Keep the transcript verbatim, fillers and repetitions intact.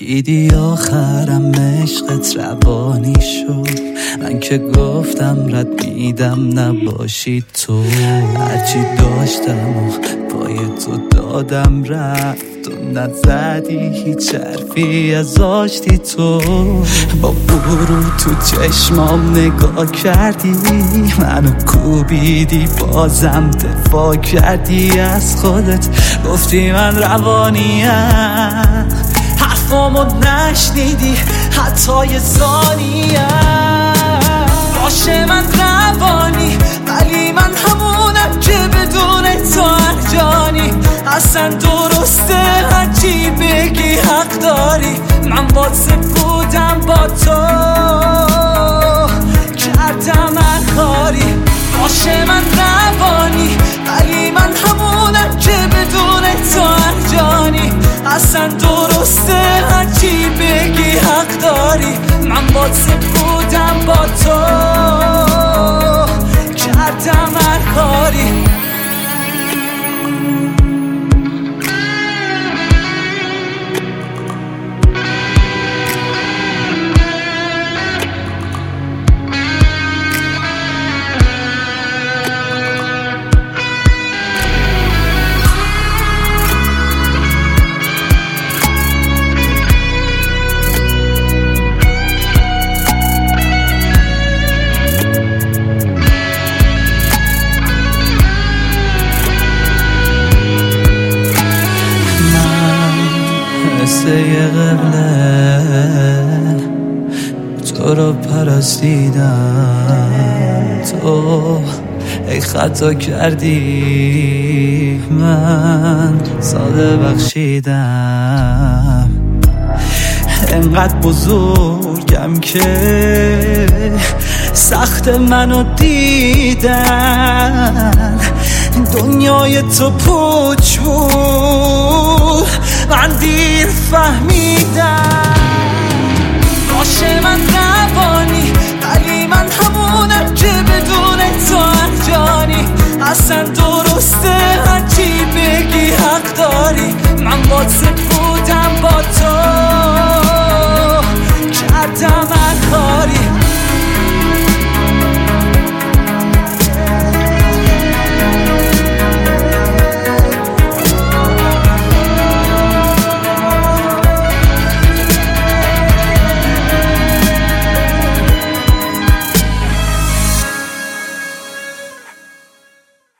دیدی آخرم عشقت روانی شد، من که گفتم رد میدم نباشی تو. هرچی داشتم و پای تو دادم رفت، تو نزدی هیچ حرفی از آشتی تو. با برو تو چشمام نگاه کردی، منو کوبیدی بازم دفاع کردی از خودت، گفتی من روانیم، حرفامو نشنیدی حتی یه ثانیه. باشه من روانی ولی من همونم که بدون تو ارجانی. اصلا درسته هرچی بگی حق داری، من با سپودم با تو کردم هر کاری. باشه من روانی ولی من همونم که بدون تو ارجانی. اصلا درسته هرچی بگی حق داری، من با سپودم با تو کردم هر کاری. یه قبله تو رو پرستیدم، تو ای خطا کردی من ساده بخشیدم. انقدر بزرگم که سخت منو دیدن، دنیای تو پوچ بود من دیر فهمیدم. باشه من روانی ولی من همونم که بدون تو ارجانی. اصلا درسته هرچی بگی حق داری، من با